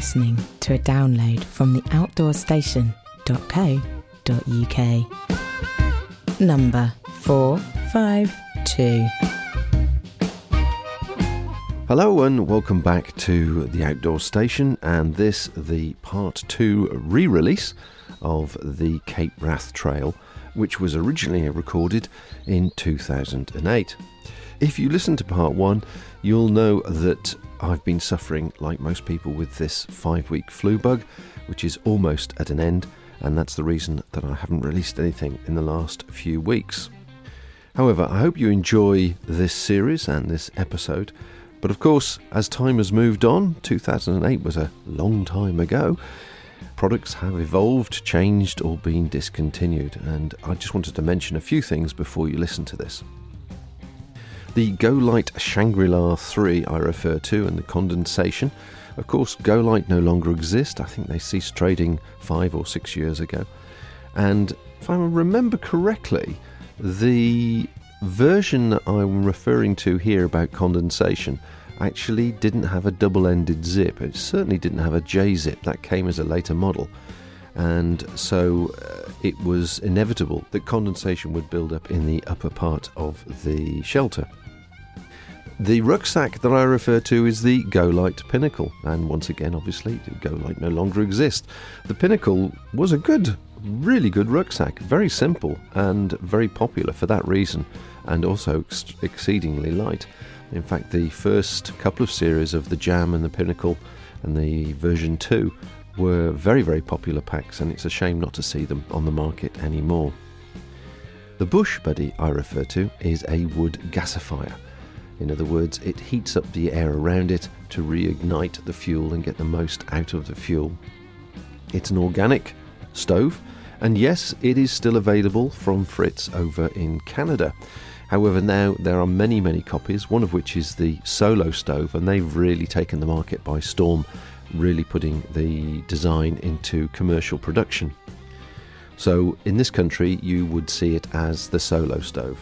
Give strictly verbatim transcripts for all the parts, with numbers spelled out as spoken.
listening to a download from the outdoor station dot co dot uk. Number four five two. Hello and welcome back to the Outdoor Station, and this the part two re-release of the Cape Wrath Trail, which was originally recorded in two thousand eight. If you listen to part one, you'll know that I've been suffering, like most people, with this five-week flu bug, which is almost at an end, and that's the reason that I haven't released anything in the last few weeks. However, I hope you enjoy this series and this episode. But of course, as time has moved on, two thousand eight was a long time ago, products have evolved, changed, or been discontinued, and I just wanted to mention a few things before you listen to this. The Golight Shangri-La three I refer to, and the Condensation. Of course, Golight no longer exist. I think they ceased trading five or six years ago. And if I remember correctly, the version that I'm referring to here about Condensation actually didn't have a double-ended zip. It certainly didn't have a J-zip. That came as a later model. And so uh, it was inevitable that condensation would build up in the upper part of the shelter. The rucksack that I refer to is the Golight Pinnacle, and once again, obviously, the Golight no longer exists. The Pinnacle was a good, really good rucksack, very simple and very popular for that reason, and also ex- exceedingly light. In fact, the first couple of series of the Jam and the Pinnacle and the version two were very, very popular packs, and it's a shame not to see them on the market anymore. The Bush Buddy I refer to is a wood gasifier. In other words, it heats up the air around it to reignite the fuel and get the most out of the fuel. It's an organic stove, and yes, it is still available from Fritz over in Canada. However, now there are many, many copies, one of which is the Solo stove, and they've really taken the market by storm, really putting the design into commercial production. So in this country, you would see it as the Solo stove.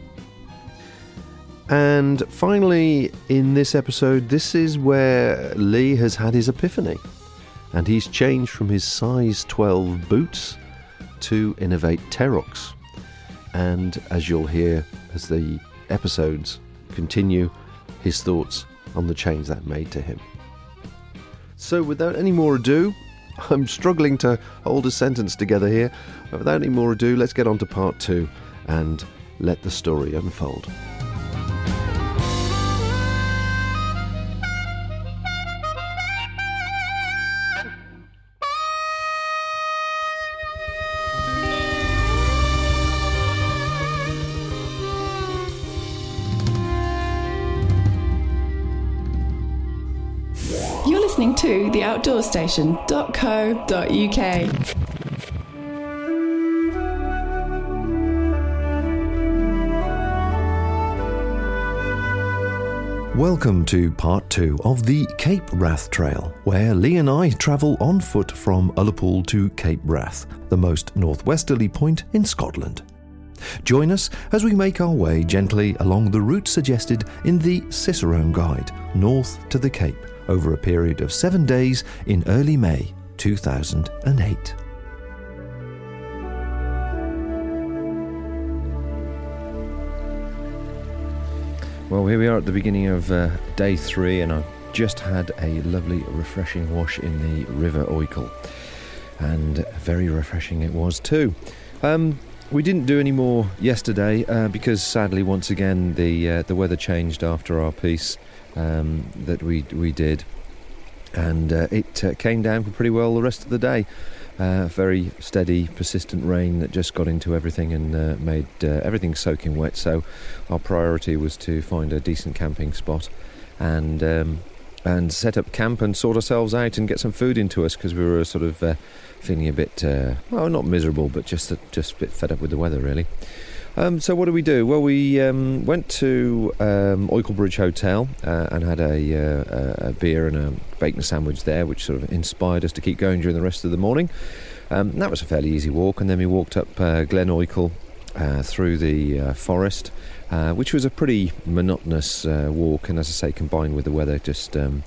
And finally, in this episode, this is where Lee has had his epiphany, and he's changed from his size twelve boots to Innovate Terox. And as you'll hear as the episodes continue, his thoughts on the change that made to him. So without any more ado, I'm struggling to hold a sentence together here, but without any more ado, let's get on to part two and let the story unfold. Listening to the outdoor station dot co dot uk. Welcome to part two of the Cape Wrath Trail, where Lee and I travel on foot from Ullapool to Cape Wrath, the most northwesterly point in Scotland. Join us as we make our way gently along the route suggested in the Cicerone Guide, north to the Cape, over a period of seven days in early May two thousand eight. Well, here we are at the beginning of uh, day three, and I've just had a lovely refreshing wash in the River Oikel, and very refreshing it was too. Um, we didn't do any more yesterday uh, because sadly once again the uh, the weather changed after our piece um, that we we did, and uh, it uh, came down for pretty well the rest of the day. Uh, very steady, persistent rain that just got into everything and uh, made uh, everything soaking wet. So our priority was to find a decent camping spot and um, and set up camp and sort ourselves out and get some food into us, because we were sort of uh, feeling a bit, uh, well, not miserable, but just a, just a bit fed up with the weather, really. Um, so what did we do? Well, we um, went to um, Oikel Bridge Hotel uh, and had a, uh, a beer and a bacon sandwich there, which sort of inspired us to keep going during the rest of the morning. Um, that was a fairly easy walk, and then we walked up uh, Glen Oikel uh, through the uh, forest, uh, which was a pretty monotonous uh, walk, and as I say, combined with the weather, just um,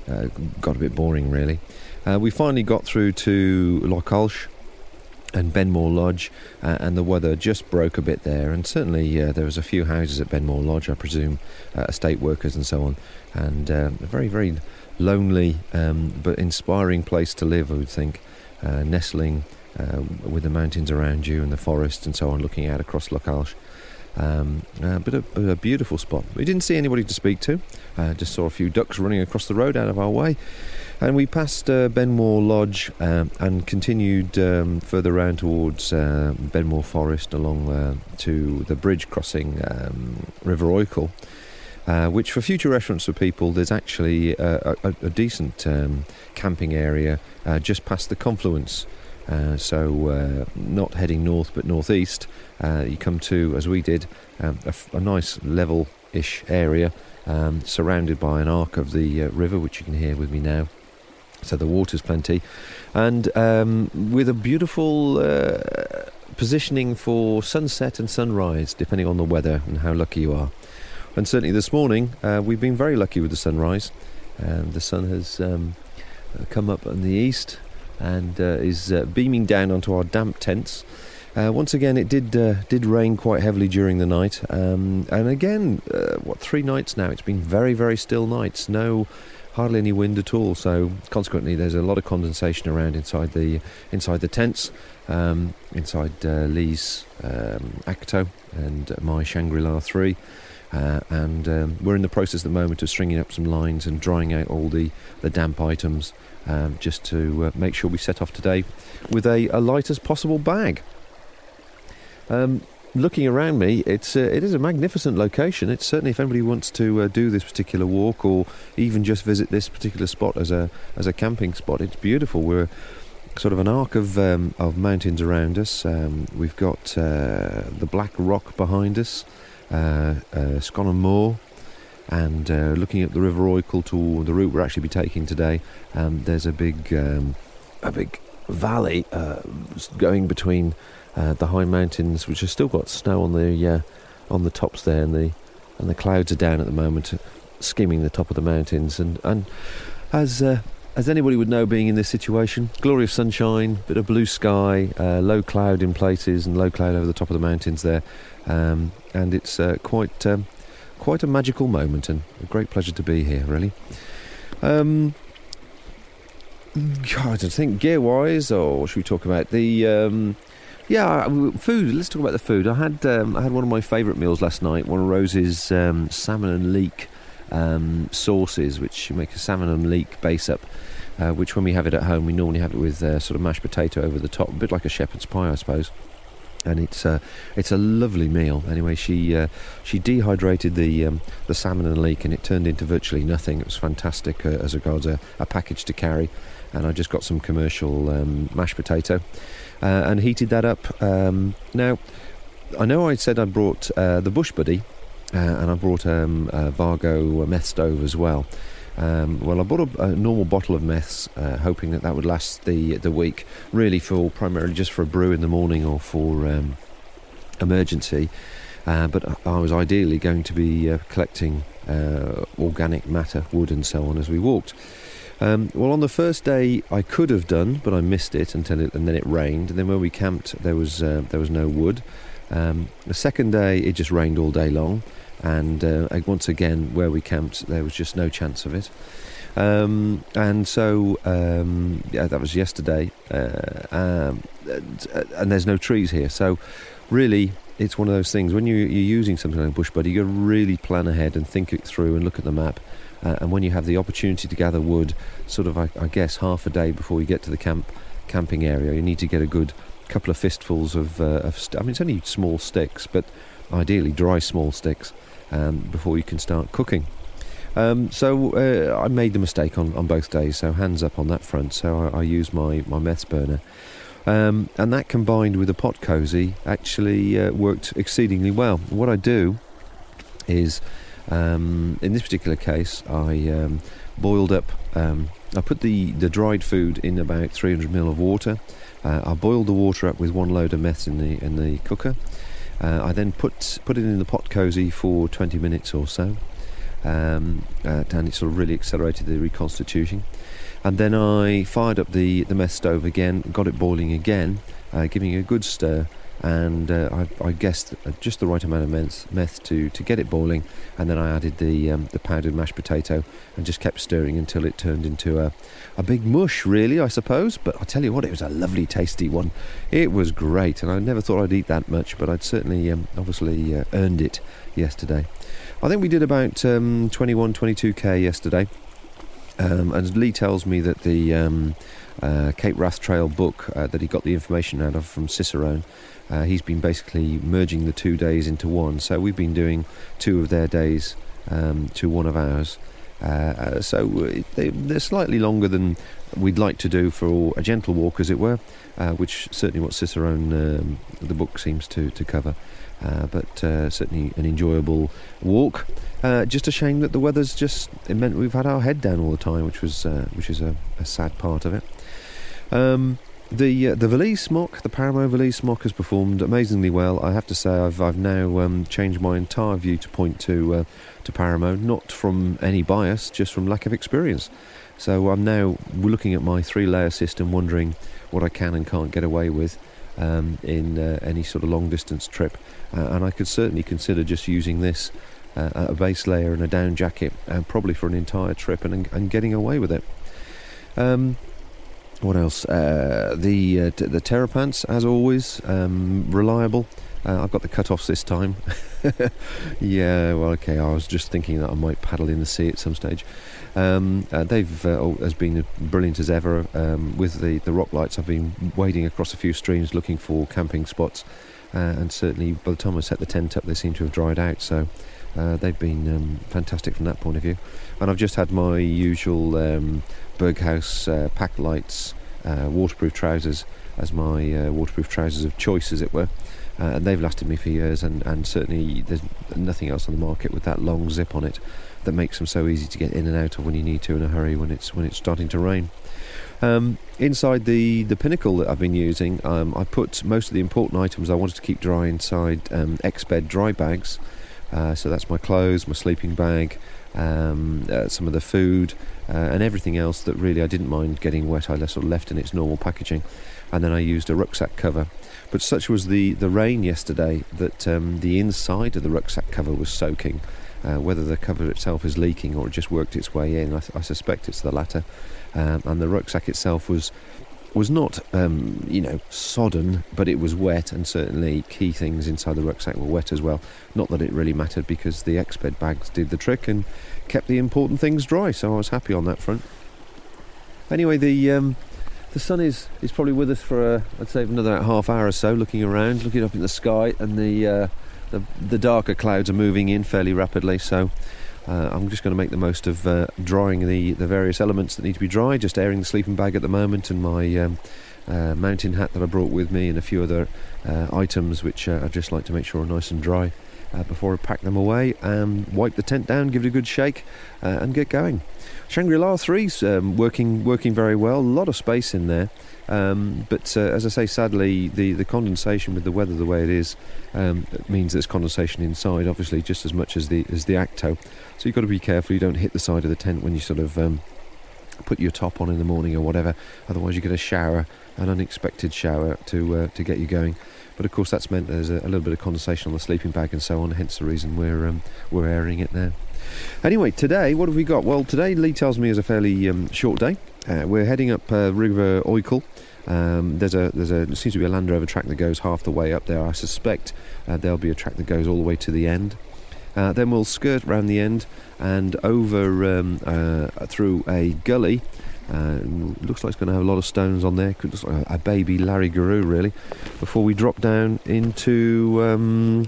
uh, got a bit boring, really. Uh, we finally got through to Loch Alsh and Benmore Lodge, uh, and the weather just broke a bit there, and certainly uh, there was a few houses at Benmore Lodge, I presume, uh, estate workers and so on, and um, a very, very lonely um, but inspiring place to live, I would think, uh, nestling uh, with the mountains around you and the forest and so on, looking out across Loch Alsh. Um, uh, but a, a beautiful spot. We didn't see anybody to speak to, uh, just saw a few ducks running across the road out of our way, and we passed uh, Benmore Lodge um, and continued um, further round towards uh, Benmore Forest along uh, to the bridge crossing um, River Oikel, uh, which for future reference for people, there's actually a, a, a decent um, camping area uh, just past the confluence. Uh, so uh, not heading north but northeast, uh, you come to, as we did, um, a, f- a nice level-ish area um, surrounded by an arc of the uh, river, which you can hear with me now. So the water's plenty, and um, with a beautiful uh, positioning for sunset and sunrise, depending on the weather and how lucky you are. And certainly this morning uh, we've been very lucky with the sunrise. Um, the sun has um, come up in the east and uh, is uh, beaming down onto our damp tents. Uh, once again, it did uh, did rain quite heavily during the night, um, and again, uh, what three nights now? It's been very, very still nights. No, hardly any wind at all. So consequently, there's a lot of condensation around inside the inside the tents, um, inside uh, Lee's um, Acto and my Shangri-La three. Uh, and um, we're in the process at the moment of stringing up some lines and drying out all the, the damp items, um, just to uh, make sure we set off today with a, a light as possible bag. Um, looking around me, it's uh, it is a magnificent location. It's certainly, if anybody wants to uh, do this particular walk or even just visit this particular spot as a as a camping spot, it's beautiful. We're sort of an arc of um, of mountains around us. Um, we've got uh, the Black Rock behind us. Uh, uh, Sconham Moor, and uh, looking at the River Oikel to the route we'll actually be taking today, um, there's a big um, a big valley uh, going between uh, the high mountains, which have still got snow on the uh, on the tops there, and the and the clouds are down at the moment, skimming the top of the mountains. And and as uh, as anybody would know, being in this situation, glorious sunshine, bit of blue sky, uh, low cloud in places, and low cloud over the top of the mountains there. Um, and it's uh, quite um, quite a magical moment, and a great pleasure to be here, really. Um, God, I think gear-wise, or what should we talk about? The um, yeah, food. Let's talk about the food. I had um, I had one of my favourite meals last night. One of Rose's um, salmon and leek um, sauces, which make a salmon and leek base up. Uh, which, when we have it at home, we normally have it with uh, sort of mashed potato over the top, a bit like a shepherd's pie, I suppose. And it's uh, it's a lovely meal. Anyway, she uh, she dehydrated the um, the salmon and leek, and it turned into virtually nothing. It was fantastic uh, as regards a, a package to carry. And I just got some commercial um, mashed potato uh, and heated that up. Um, now, I know I said I brought uh, the Bush Buddy, uh, and I brought um, a Vargo meth stove as well. Um, well, I bought a, a normal bottle of meths, uh, hoping that that would last the the week, really for primarily just for a brew in the morning or for um, emergency. Uh, but I was ideally going to be uh, collecting uh, organic matter, wood and so on as we walked. Um, well, on the first day I could have done, but I missed it until it, and then it rained. And then when we camped, there was uh, there was no wood. Um, the second day it just rained all day long. And uh, once again, where we camped, there was just no chance of it. Um, and so, um, yeah, that was yesterday. Uh, um, and there's no trees here. So, really, it's one of those things. When you, you're using something like Bush Buddy, you've got to really plan ahead and think it through and look at the map. Uh, and when you have the opportunity to gather wood, sort of, I, I guess, half a day before you get to the camp camping area, you need to get a good couple of fistfuls of, uh, of st- I mean, it's only small sticks, but ideally dry small sticks. Um, before you can start cooking. Um, so uh, I made the mistake on, on both days, so hands up on that front. So I, I used my, my meths burner. Um, and that combined with a pot cosy actually uh, worked exceedingly well. What I do is, um, in this particular case, I um, boiled up, um, I put the, the dried food in about three hundred milliliters of water. Uh, I boiled the water up with one load of meths in the in the cooker. Uh, I then put put it in the pot cosy for twenty minutes or so. um, uh, and it sort of really accelerated the reconstitution. And then I fired up the, the meth stove again, got it boiling again, uh, giving it a good stir, and uh, I, I guessed just the right amount of meth, meth to, to get it boiling, and then I added the um, the powdered mashed potato and just kept stirring until it turned into a, a big mush, really, I suppose. But I tell you what, it was a lovely, tasty one. It was great, and I never thought I'd eat that much, but I'd certainly um, obviously uh, earned it yesterday. I think we did about um, twenty-one, twenty-two k yesterday. Um, and Lee tells me that the um, uh, Cape Wrath Trail book uh, that he got the information out of from Cicerone, uh, he's been basically merging the two days into one. So we've been doing two of their days um, to one of ours. Uh, uh, so they, they're slightly longer than we'd like to do for a gentle walk, as it were, uh, which certainly what Cicerone, um, the book, seems to, to cover. Uh, but uh, certainly an enjoyable walk. Uh, just a shame that the weather's just, it meant we've had our head down all the time, which was uh, which is a, a sad part of it. Um, the uh, the Valise Smock, the Paramo Valise Smock, has performed amazingly well. I have to say I've I've now um, changed my entire view to point to uh, to Paramo, not from any bias, just from lack of experience. So I'm now looking at my three layer system, wondering what I can and can't get away with um, in uh, any sort of long distance trip. Uh, and I could certainly consider just using this, uh, a base layer and a down jacket, uh, probably for an entire trip, and and getting away with it. Um, what else? Uh, the uh, t- the Terrapants, as always, um, reliable. Uh, I've got the cut-offs this time. Yeah, well, okay, I was just thinking that I might paddle in the sea at some stage. Um, uh, they've uh, has been brilliant as ever. Um, with the, the rock lights, I've been wading across a few streams looking for camping spots. Uh, and certainly by the time I set the tent up, they seem to have dried out, so uh, they've been um, fantastic from that point of view. And I've just had my usual um, Berghaus uh, pack lights, uh, waterproof trousers as my uh, waterproof trousers of choice, as it were, uh, and they've lasted me for years, and, and certainly there's nothing else on the market with that long zip on it that makes them so easy to get in and out of when you need to in a hurry when it's when it's starting to rain. Um, inside the, the Pinnacle that I've been using, um, I put most of the important items I wanted to keep dry inside um, X-Bed dry bags. Uh, so that's my clothes, my sleeping bag, um, uh, some of the food, uh, and everything else that really I didn't mind getting wet. I sort of left in its normal packaging. And then I used a rucksack cover. But such was the, the rain yesterday that um, the inside of the rucksack cover was soaking. Uh, whether the cover itself is leaking or it just worked its way in, I, th- I suspect it's the latter. Um, and the rucksack itself was was not, um, you know, sodden, but it was wet, and certainly key things inside the rucksack were wet as well. Not that it really mattered, because the X-Bed bags did the trick and kept the important things dry, so I was happy on that front. Anyway, the um, the sun is, is probably with us for, uh, I'd say, another half hour or so, looking around, looking up in the sky, and the uh, the, the darker clouds are moving in fairly rapidly, so Uh, I'm just going to make the most of uh, drying the, the various elements that need to be dry, just airing the sleeping bag at the moment, and my um, uh, mountain hat that I brought with me, and a few other uh, items which uh, I'd just like to make sure are nice and dry uh, before I pack them away, and wipe the tent down, give it a good shake, uh, and get going. Shangri-La three's um, working working very well, a lot of space in there. Um, but uh, as I say, sadly, the, the condensation with the weather the way it is um, it means there's condensation inside, obviously, just as much as the as the Acto. So you've got to be careful you don't hit the side of the tent when you sort of um, put your top on in the morning or whatever. Otherwise, you get a shower, an unexpected shower to uh, to get you going. But of course, that's meant there's a, a little bit of condensation on the sleeping bag and so on. Hence the reason we're um, we're airing it now. Anyway, today, what have we got? Well, today, Lee tells me is a fairly um, short day. Uh, we're heading up uh, River Oikel. Um, there's a there's a there seems to be a Land Rover track that goes half the way up there. I suspect uh, there'll be a track that goes all the way to the end. Uh, then we'll skirt round the end and over um, uh, through a gully. Uh, looks like it's going to have a lot of stones on there. Could look like a baby Larry Garou, really. Before we drop down into um,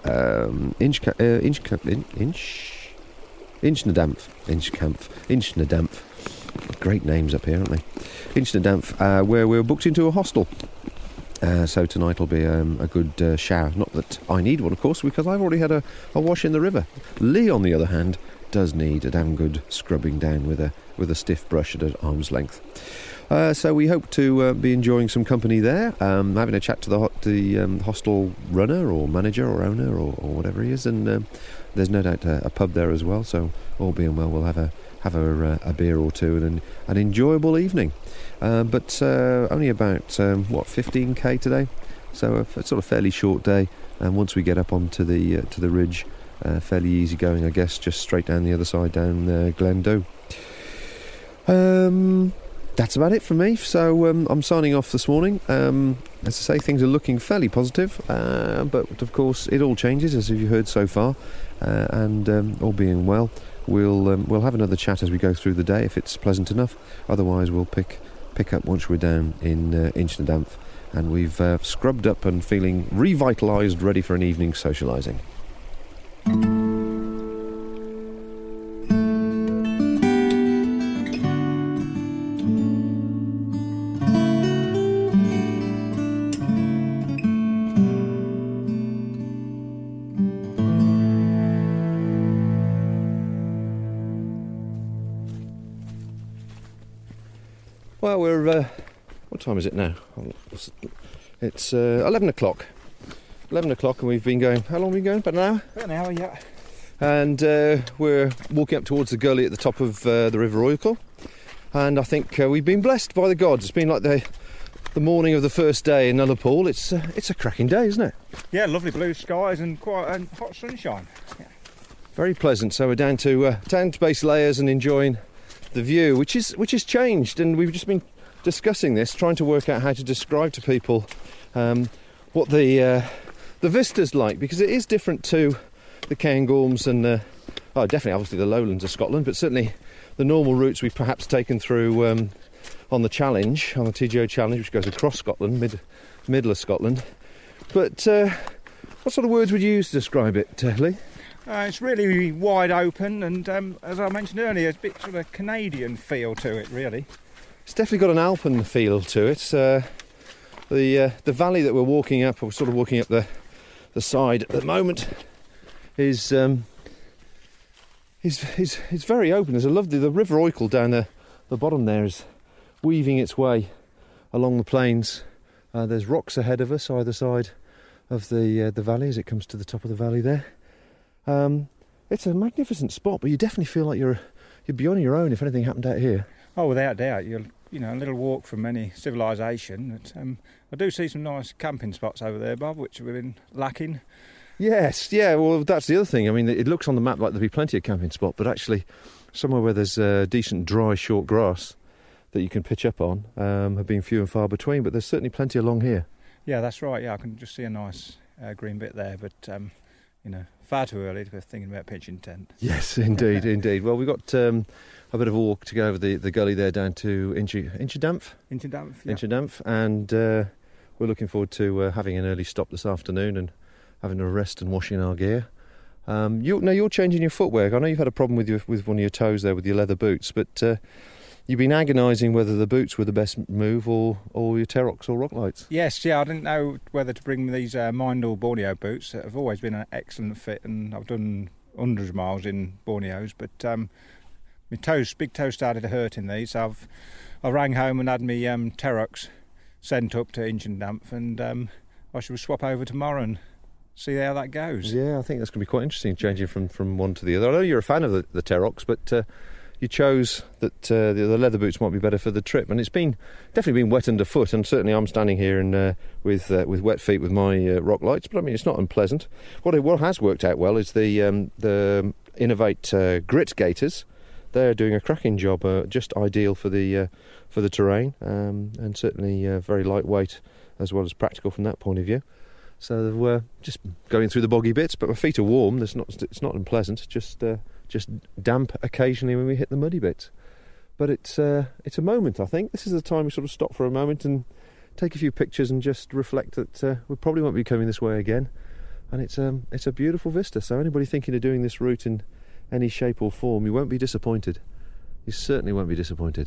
um, Inch uh, Inch in, Inch Inchnedampf Inchkampf Inchnedampf. Great names up here, aren't they? Inchnedampf, uh, where we're booked into a hostel. Uh, so tonight will be um, a good uh, shower. Not that I need one, of course, because I've already had a, a wash in the river. Lee, on the other hand, does need a damn good scrubbing down with a with a stiff brush at an arm's length. Uh, so we hope to uh, be enjoying some company there, um, having a chat to the, ho- the um, hostel runner or manager or owner or, or whatever he is, and um, there's no doubt a, a pub there as well. So all being well, we'll have a have a, a beer or two and an, an enjoyable evening. Uh, but uh, only about um, what fifteen k today, so a, a sort of fairly short day. And once we get up onto the uh, to the ridge, uh, fairly easy going, I guess, just straight down the other side down uh, Glendoe. Um. That's about it from me. So um, I'm signing off this morning. Um, as I say, things are looking fairly positive, uh, but of course it all changes, as you've heard so far. Uh, and um, all being well, we'll um, we'll have another chat as we go through the day if it's pleasant enough. Otherwise, we'll pick pick up once we're down in uh, Inchnadanf, and we've uh, scrubbed up and feeling revitalised, ready for an evening socialising. Well, we're, uh, what time is it now? It's uh, eleven o'clock. eleven o'clock and we've been going, how long have we been going? About an hour? About an hour, yeah. And uh, we're walking up towards the gully at the top of uh, the River Oicle. And I think uh, we've been blessed by the gods. It's been like the the morning of the first day in Ullapool. It's, uh, it's a cracking day, isn't it? Yeah, lovely blue skies and quite and hot sunshine. Yeah. Very pleasant. So we're down to, uh, down to base layers and enjoying the view, which is which has changed, and we've just been discussing this, trying to work out how to describe to people um, what the uh, the vista's like, because it is different to the Cairngorms and uh, oh, definitely, obviously the lowlands of Scotland, but certainly the normal routes we've perhaps taken through um, on the Challenge, on the T G O Challenge, which goes across Scotland, mid middle of Scotland. But uh, what sort of words would you use to describe it, uh, Lee? Uh, it's really wide open, and um, as I mentioned earlier, it's a bit sort of Canadian feel to it, really. It's definitely got an Alpen feel to it. Uh, the uh, the valley that we're walking up, or we're sort of walking up the the side at the moment, is um, is is is very open. There's a lovely the River Oicle down the the bottom there is weaving its way along the plains. Uh, there's rocks ahead of us either side of the uh, the valley as it comes to the top of the valley there. Um, it's a magnificent spot, but you definitely feel like you're you'd be on your own if anything happened out here. Oh, without doubt, you're you know a little walk from any civilization. But, um, I do see some nice camping spots over there, Bob, which we've been lacking. Yes, yeah. Well, that's the other thing. I mean, it looks on the map like there'd be plenty of camping spots, but actually, somewhere where there's uh, decent, dry, short grass that you can pitch up on um, have been few and far between. But there's certainly plenty along here. Yeah, that's right. Yeah, I can just see a nice uh, green bit there, but. Um, You know, far too early to be thinking about pitching tent. Yes, indeed, indeed. Well, we've got um, a bit of a walk to go over the, the gully there down to Inchnadanf. Inchnadanf, yeah. Inchnadanf, and uh, we're looking forward to uh, having an early stop this afternoon and having a rest and washing our gear. Um, you, now, you're changing your footwear. I know you've had a problem with your, with one of your toes there with your leather boots, but uh, you've been agonising whether the boots were the best move or, or your Terrox or Rocklights. Yes, yeah, I didn't know whether to bring these uh, Mindall Borneo boots that have always been an excellent fit, and I've done hundreds of miles in Borneos, but um, my toes, big toes started to hurt in these, so I've, I rang home and had my um, Terrox sent up to Inchnadanf, and um, I should swap over tomorrow and see how that goes. Yeah, I think that's going to be quite interesting, changing from, from one to the other. I know you're a fan of the, the Terrox, but... Uh, you chose that uh, the, the leather boots might be better for the trip, and it's been definitely been wet underfoot, and certainly I'm standing here and uh, with uh, with wet feet with my uh, Rocklights, but I mean it's not unpleasant. What it, what has worked out well is the um, the Innovate uh, Grit Gaiters. They're doing a cracking job, uh, just ideal for the uh, for the terrain, um, and certainly uh, very lightweight as well as practical from that point of view. So we're uh, just going through the boggy bits, but my feet are warm. There's not it's not unpleasant. Just. Uh, Just damp occasionally when we hit the muddy bits, but it's uh, it's a moment. I think this is the time we sort of stop for a moment and take a few pictures and just reflect that uh, we probably won't be coming this way again. And it's um it's a beautiful vista. So anybody thinking of doing this route in any shape or form, you won't be disappointed. You certainly won't be disappointed.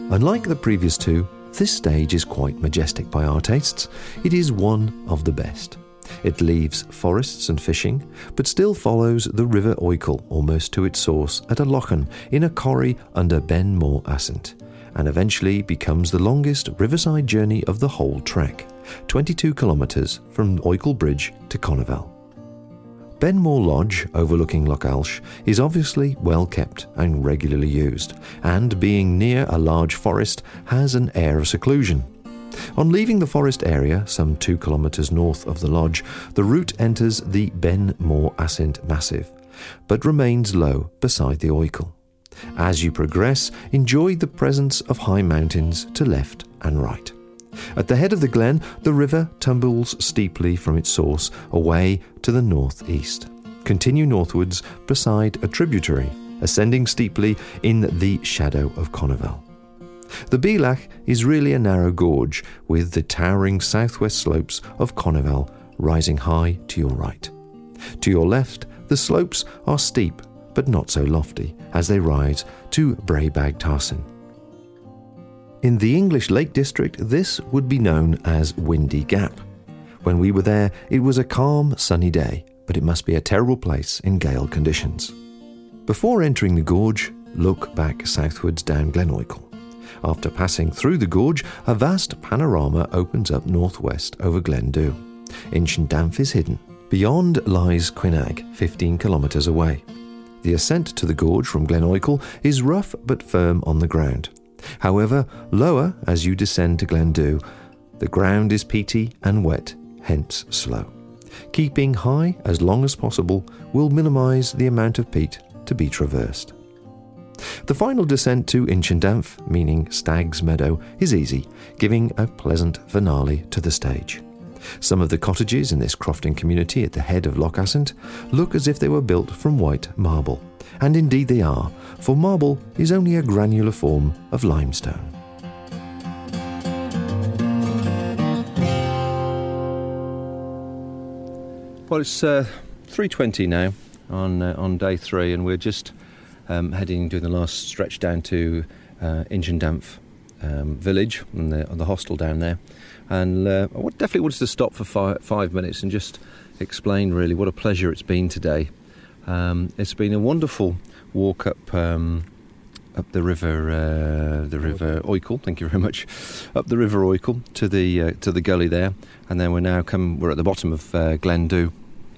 Unlike the previous two, this stage is quite majestic by our tastes. It is one of the best. It leaves forests and fishing, but still follows the River Oikel almost to its source at a lochan in a corrie under Ben More Assynt, and eventually becomes the longest riverside journey of the whole trek, twenty-two kilometres from Oikel Bridge to Conneville. Ben More Lodge, overlooking Loch Alsh, is obviously well kept and regularly used, and being near a large forest has an air of seclusion. On leaving the forest area, some two kilometres north of the lodge, the route enters the Ben More Assynt Massif, but remains low beside the Oikel. As you progress, enjoy the presence of high mountains to left and right. At the head of the glen, the river tumbles steeply from its source away to the northeast. Continue northwards beside a tributary, ascending steeply in the shadow of Conneville. The Bealach is really a narrow gorge with the towering southwest slopes of Conneville rising high to your right. To your left, the slopes are steep but not so lofty as they rise to Braebag Tarsin. In the English Lake District, this would be known as Windy Gap. When we were there, it was a calm, sunny day, but it must be a terrible place in gale conditions. Before entering the gorge, look back southwards down Glen Oikel. After passing through the gorge, a vast panorama opens up northwest over Glen Dhu. Inchindanf is hidden. Beyond lies Quinag, fifteen kilometres away. The ascent to the gorge from Glen Oikel is rough but firm on the ground. However, lower as you descend to Glen Dhu, the ground is peaty and wet, hence slow. Keeping high as long as possible will minimise the amount of peat to be traversed. The final descent to Inchindanf, meaning Stag's Meadow, is easy, giving a pleasant finale to the stage. Some of the cottages in this crofting community at the head of Loch Assynt look as if they were built from white marble, and indeed they are, for marble is only a granular form of limestone. Well, it's uh, three twenty now on uh, on day three, and we're just um, heading, doing the last stretch down to uh, Inchindanf um, village and the, and the hostel down there. And uh, I definitely wanted to stop for five, five minutes and just explain really what a pleasure it's been today. Um, it's been a wonderful walk up um, up the river, uh, the river Oikel. Thank you very much. Up the river Oikel to the uh, to the gully there, and then we're now come. We're at the bottom of uh, Glen Dhu,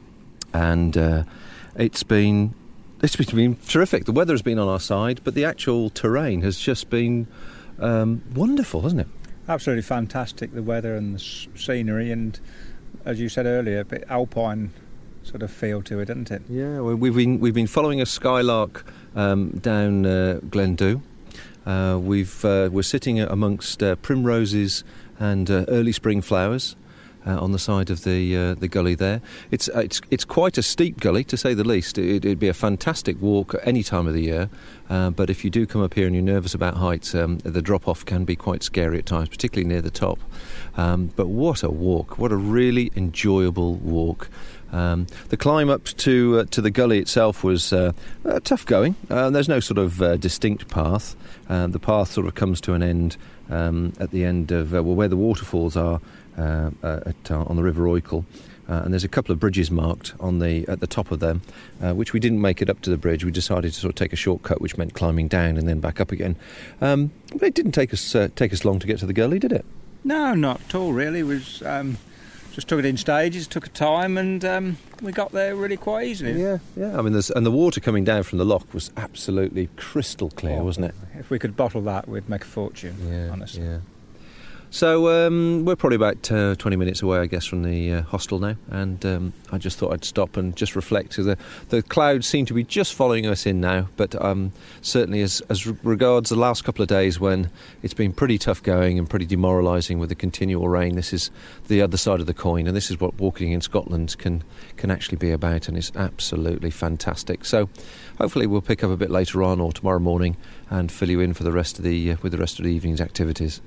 and uh, it's been it's been terrific. The weather has been on our side, but the actual terrain has just been um, wonderful, hasn't it? Absolutely fantastic, the weather and the scenery, and as you said earlier, a bit alpine sort of feel to it, isn't it? Yeah, well, we've been we've been following a skylark um, down uh, Glen Dhu. Uh, we've uh, we're sitting amongst uh, primroses and uh, early spring flowers uh, on the side of the uh, the gully there. It's uh, it's it's quite a steep gully, to say the least. It, it'd be a fantastic walk at any time of the year. Uh, but if you do come up here and you're nervous about heights, um, the drop-off can be quite scary at times, particularly near the top. Um, but what a walk, what a really enjoyable walk. Um, the climb up to uh, to the gully itself was uh, uh, tough going. Uh, there's no sort of uh, distinct path. Uh, the path sort of comes to an end um, at the end of uh, well, where the waterfalls are uh, uh, at, uh, on the River Oikel. Uh, and there's a couple of bridges marked on the at the top of them, uh, which we didn't make it up to the bridge. We decided to sort of take a shortcut, which meant climbing down and then back up again. Um, but it didn't take us uh, take us long to get to the gully, did it? No, not at all, really. It was um, just took it in stages, took a time, and um, we got there really quite easily. Yeah, yeah. I mean, there's, and the water coming down from the loch was absolutely crystal clear, oh, wasn't it? If we could bottle that, we'd make a fortune. Yeah, honestly. Yeah. So um, we're probably about uh, twenty minutes away, I guess, from the uh, hostel now, and um, I just thought I'd stop and just reflect. The the clouds seem to be just following us in now, but um, certainly as, as regards the last couple of days when it's been pretty tough going and pretty demoralising with the continual rain, this is the other side of the coin, and this is what walking in Scotland can can actually be about, and it's absolutely fantastic. So hopefully we'll pick up a bit later on or tomorrow morning and fill you in for the rest of the uh, with the rest of the evening's activities.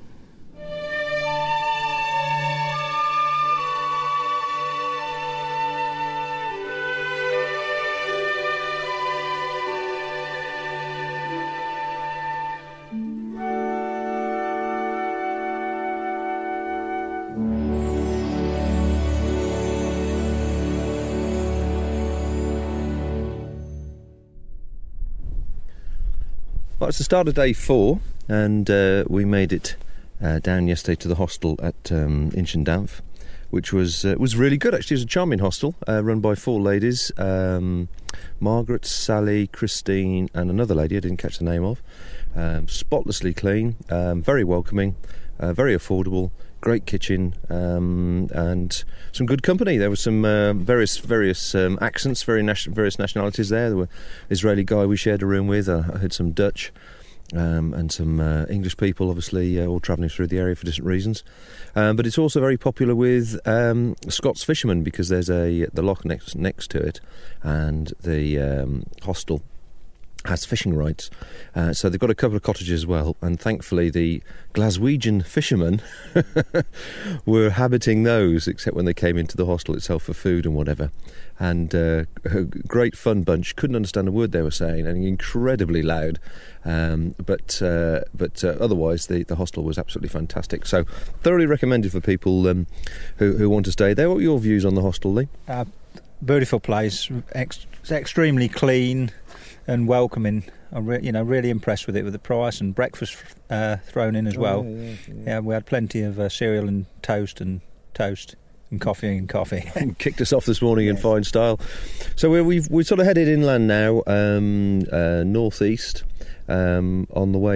Well, it's the start of day four, and uh, we made it uh, down yesterday to the hostel at um, Inchindanf, which was uh, was really good. Actually, it was a charming hostel uh, run by four ladies: um, Margaret, Sally, Christine, and another lady I didn't catch the name of. Um, spotlessly clean, um, very welcoming, uh, very affordable. Great kitchen, um, and some good company. There were some uh, various various um, accents, very nation- various nationalities there. There were Israeli guy we shared a room with. Uh, I heard some Dutch um, and some uh, English people, obviously, uh, all travelling through the area for different reasons. Um, but it's also very popular with um, Scots fishermen because there's a the loch next next to it, and the um, hostel has fishing rights, uh, so they've got a couple of cottages as well, and thankfully the Glaswegian fishermen were habiting those, except when they came into the hostel itself for food and whatever. And uh, a great fun bunch. Couldn't understand a word they were saying, and incredibly loud. Um, but uh, but uh, otherwise, the, the hostel was absolutely fantastic. So thoroughly recommended for people um, who who want to stay there. What are your views on the hostel, Lee? Uh, beautiful place, ex- extremely clean and welcoming. I'm re- you know really impressed with it, with the price and breakfast uh, thrown in as well. Oh, yeah, yeah. yeah, we had plenty of uh, cereal and toast and toast and coffee and coffee. Kicked us off this morning yes. in fine style. So we're, we've we sort of headed inland now, um, uh, northeast, um, on the way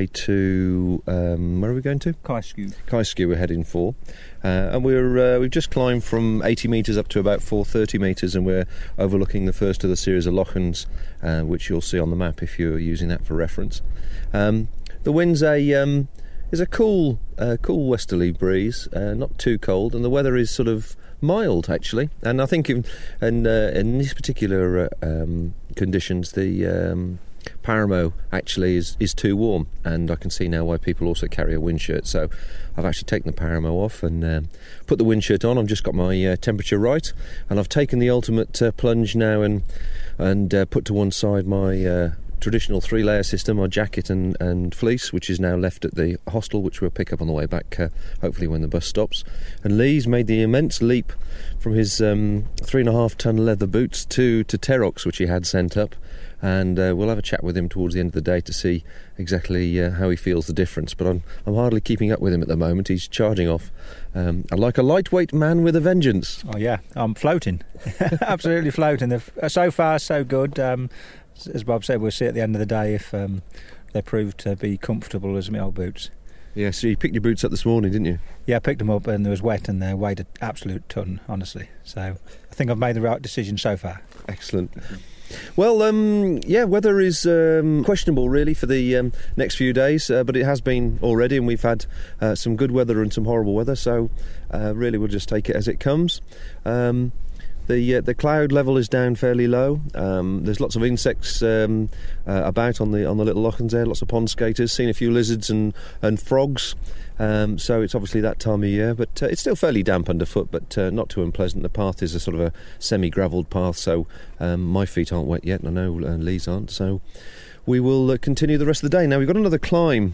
to um, where are we going to? Kaisku. Kaisku we're heading for, uh, and we're uh, we've just climbed from eighty metres up to about four hundred thirty metres, and we're overlooking the first of the series of lochans, uh, which you'll see on the map if you're using that for reference. Um, the wind's a um, is a cool uh, cool westerly breeze, uh, not too cold, and the weather is sort of mild actually. And I think in in, uh, in these particular uh, um, conditions, the um, Paramo actually is, is too warm, and I can see now why people also carry a wind shirt. So I've actually taken the Paramo off and um, put the wind shirt on. I've just got my uh, temperature right, and I've taken the ultimate uh, plunge now and and uh, put to one side my uh, traditional three-layer system, my jacket and, and fleece, which is now left at the hostel, which we'll pick up on the way back, uh, hopefully when the bus stops. And Lee's made the immense leap from his um, three and a half ton leather boots to, to Terox, which he had sent up, and uh, we'll have a chat with him towards the end of the day to see exactly uh, how he feels the difference. But I'm, I'm hardly keeping up with him at the moment. He's charging off um, like a lightweight man with a vengeance. Oh yeah, I'm floating. Absolutely floating. They're, so far so good. Um, As Bob said, we'll see at the end of the day if um, they prove to be comfortable as my old boots. Yeah, so you picked your boots up this morning, didn't you? Yeah, I picked them up and they was wet and they weighed an absolute ton, honestly. So I think I've made the right decision so far. Excellent. Well, um, yeah, weather is um, questionable really for the um, next few days, uh, but it has been already, and we've had uh, some good weather and some horrible weather, so uh, really we'll just take it as it comes. Um, The uh, the cloud level is down fairly low. Um, there's lots of insects um, uh, about on the on the little lochans there. Lots of pond skaters. Seen a few lizards and and frogs. Um, so it's obviously that time of year, but uh, it's still fairly damp underfoot, but uh, not too unpleasant. The path is a sort of a semi-gravelled path, so um, my feet aren't wet yet, and I know uh, Lee's aren't. So we will uh, continue the rest of the day. Now we've got another climb.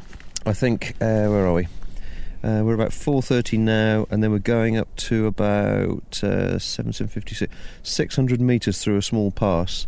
I think uh, where are we? Uh, we're about four thirty now, and then we're going up to about uh, seven, seven fifty-six, six hundred metres through a small pass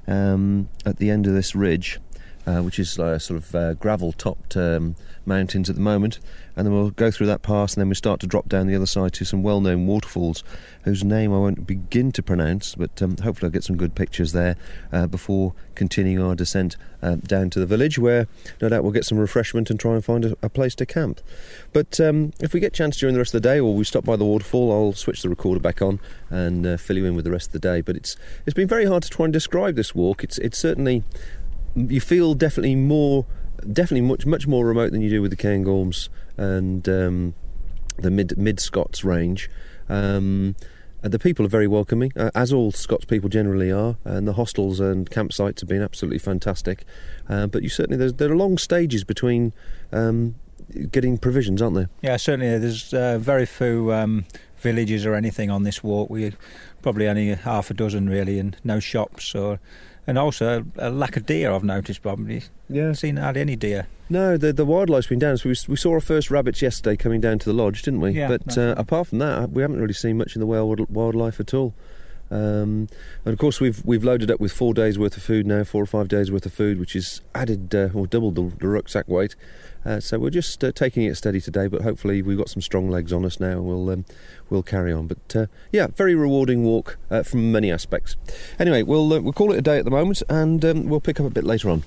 um, at the end of this ridge, uh, which is uh, sort of uh, gravel-topped um, mountains at the moment. And then we'll go through that pass, and then we start to drop down the other side to some well-known waterfalls, whose name I won't begin to pronounce, but um, hopefully I'll get some good pictures there uh, before continuing our descent uh, down to the village, where no doubt we'll get some refreshment and try and find a, a place to camp. But um, if we get a chance during the rest of the day, or we stop by the waterfall, I'll switch the recorder back on and uh, fill you in with the rest of the day. But it's it's been very hard to try and describe this walk. It's it's certainly, you feel definitely more, definitely much much more remote than you do with the Cairngorms and um, the mid mid Scots range. Um, and the people are very welcoming, uh, as all Scots people generally are, and the hostels and campsites have been absolutely fantastic. Uh, but you certainly there's, there are long stages between um, getting provisions, aren't there? Yeah, certainly. There's uh, very few um, villages or anything on this walk. We probably only half a dozen really, and no shops or. And also a lack of deer, I've noticed, probably. Yeah. I've seen hardly any deer. No, the the wildlife's been down. So we, we saw our first rabbits yesterday coming down to the lodge, didn't we? Yeah. But uh, apart from that, we haven't really seen much in the wild, wildlife at all. Um, and of course, we've we've loaded up with four days worth of food now, four or five days worth of food, which is added uh, or doubled the, the rucksack weight. Uh, so we're just uh, taking it steady today, but hopefully we've got some strong legs on us now. We'll um, we'll carry on. But uh, yeah, very rewarding walk uh, from many aspects. Anyway, we'll uh, we'll call it a day at the moment, and um, we'll pick up a bit later on.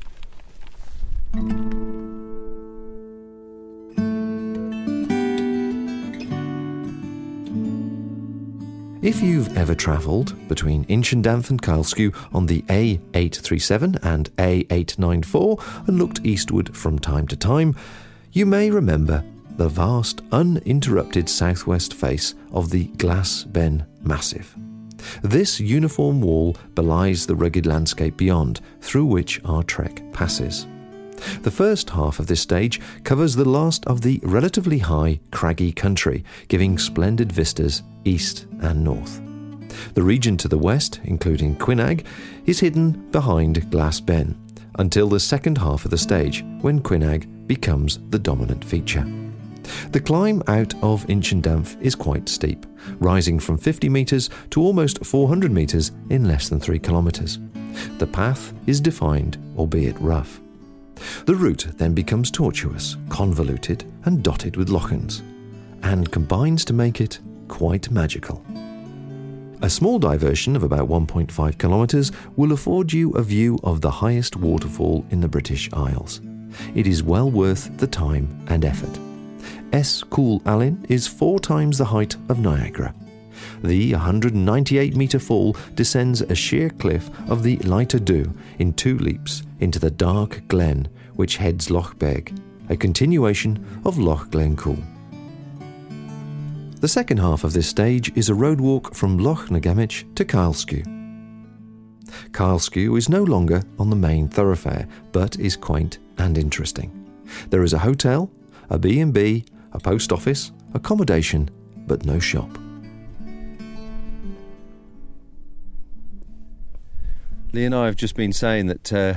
If you've ever travelled between Inchindanf and Kyleskew on the A eight thirty-seven and A eight ninety-four and looked eastward from time to time, you may remember the vast, uninterrupted southwest face of the Glas Ben Massif. This uniform wall belies the rugged landscape beyond, through which our trek passes. The first half of this stage covers the last of the relatively high, craggy country, giving splendid vistas east and north. The region to the west, including Quinag, is hidden behind Glas Ben, until the second half of the stage, when Quinag becomes the dominant feature. The climb out of Inchindanf is quite steep, rising from fifty metres to almost four hundred metres in less than three kilometres. The path is defined, albeit rough. The route then becomes tortuous, convoluted and dotted with lochans, and combines to make it quite magical. A small diversion of about one point five kilometres will afford you a view of the highest waterfall in the British Isles. It is well worth the time and effort. Es Cwm Alun is four times the height of Niagara. The one hundred ninety-eight metre fall descends a sheer cliff of the Lighter Dew in two leaps into the dark glen which heads Loch Beg, a continuation of Loch Glencool. The second half of this stage is a road walk from Loch Nagamich to Kyleskew. Kyleskew is no longer on the main thoroughfare, but is quaint and interesting. There is a hotel, a B and B, a post office, accommodation, but no shop. Lee and I have just been saying that uh,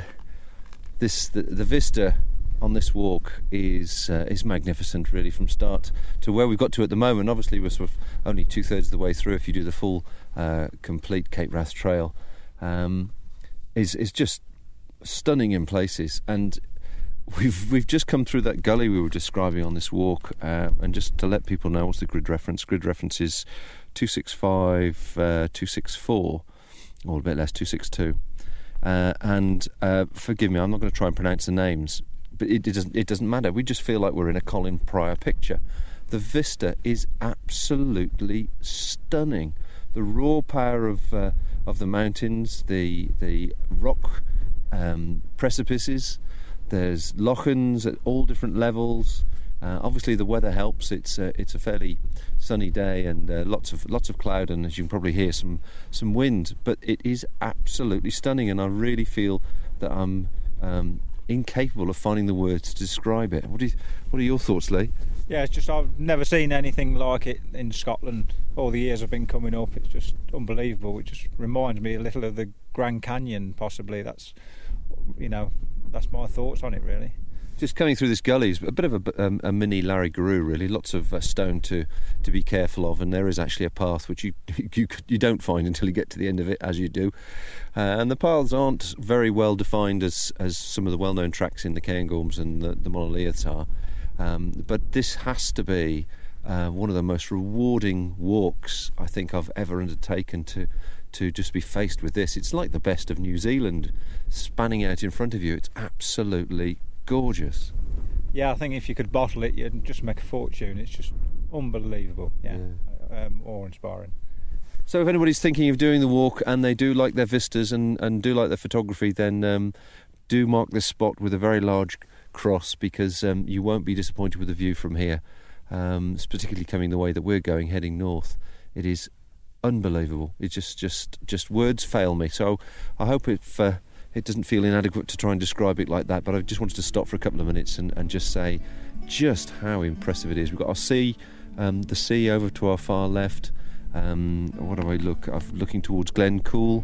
this the, the vista on this walk is uh, is magnificent, really, from start to where we've got to at the moment. Obviously, we're sort of only two thirds of the way through. If you do the full, uh, complete Cape Wrath Trail, um, is is just stunning in places. And we've we've just come through that gully we were describing on this walk. Uh, and just to let people know, what's the grid reference? Grid reference is two six five, uh, two six four. Or a bit less, two six two. Uh, and uh, forgive me, I'm not going to try and pronounce the names, but it, it doesn't it doesn't matter. We just feel like we're in a Colin Pryor picture. The vista is absolutely stunning. The raw power of uh, of the mountains, the the rock um, precipices. There's lochans at all different levels. Uh, obviously, the weather helps. It's uh, it's a fairly sunny day and uh, lots of lots of cloud, and as you can probably hear, some some wind. But it is absolutely stunning, and I really feel that I'm um, incapable of finding the words to describe it. What do you, what are your thoughts, Lee? Yeah, it's just I've never seen anything like it in Scotland. All the years I've been coming up, it's just unbelievable. It just reminds me a little of the Grand Canyon, possibly. That's, you know, that's my thoughts on it, really. Just coming through this gully is a bit of a, um, a mini Larry Garou, really. Lots of uh, stone to, to be careful of, and there is actually a path which you you you don't find until you get to the end of it, as you do. Uh, and the paths aren't very well defined as as some of the well-known tracks in the Cairngorms and the, the Monoliths are. Um, but this has to be uh, one of the most rewarding walks I think I've ever undertaken. To to just be faced with this, it's like the best of New Zealand spanning out in front of you. It's absolutely gorgeous. Yeah, I think if you could bottle it, you'd just make a fortune. It's just unbelievable. Yeah, yeah. Um, awe-inspiring. So if anybody's thinking of doing the walk and they do like their vistas and, and do like their photography, then um, do mark this spot with a very large cross, because um, you won't be disappointed with the view from here. Um, it's particularly coming the way that we're going, heading north. It is unbelievable. It just, just, just words fail me. So I hope if uh, it doesn't feel inadequate to try and describe it like that, but I just wanted to stop for a couple of minutes and, and just say just how impressive it is. We've got our sea, um, the sea over to our far left. Um, what do I look? I'm looking towards Glencool,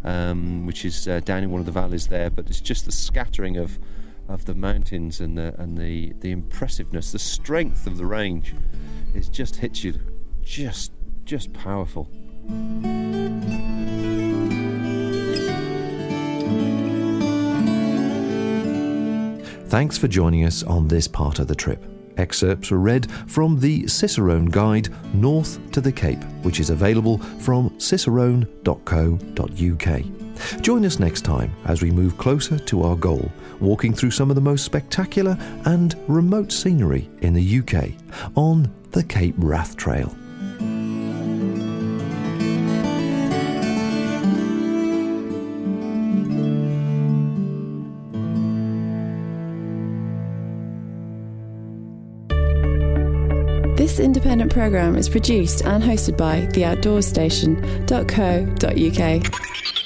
um, which is uh, down in one of the valleys there. But it's just the scattering of of the mountains and the and the the impressiveness, the strength of the range. It just hits you, just just powerful. Thanks for joining us on this part of the trip. Excerpts were read from the Cicerone Guide North to the Cape, which is available from cicerone dot co dot uk. Join us next time as we move closer to our goal, walking through some of the most spectacular and remote scenery in the U K on the Cape Wrath Trail. This independent programme is produced and hosted by the outdoors station dot co dot uk.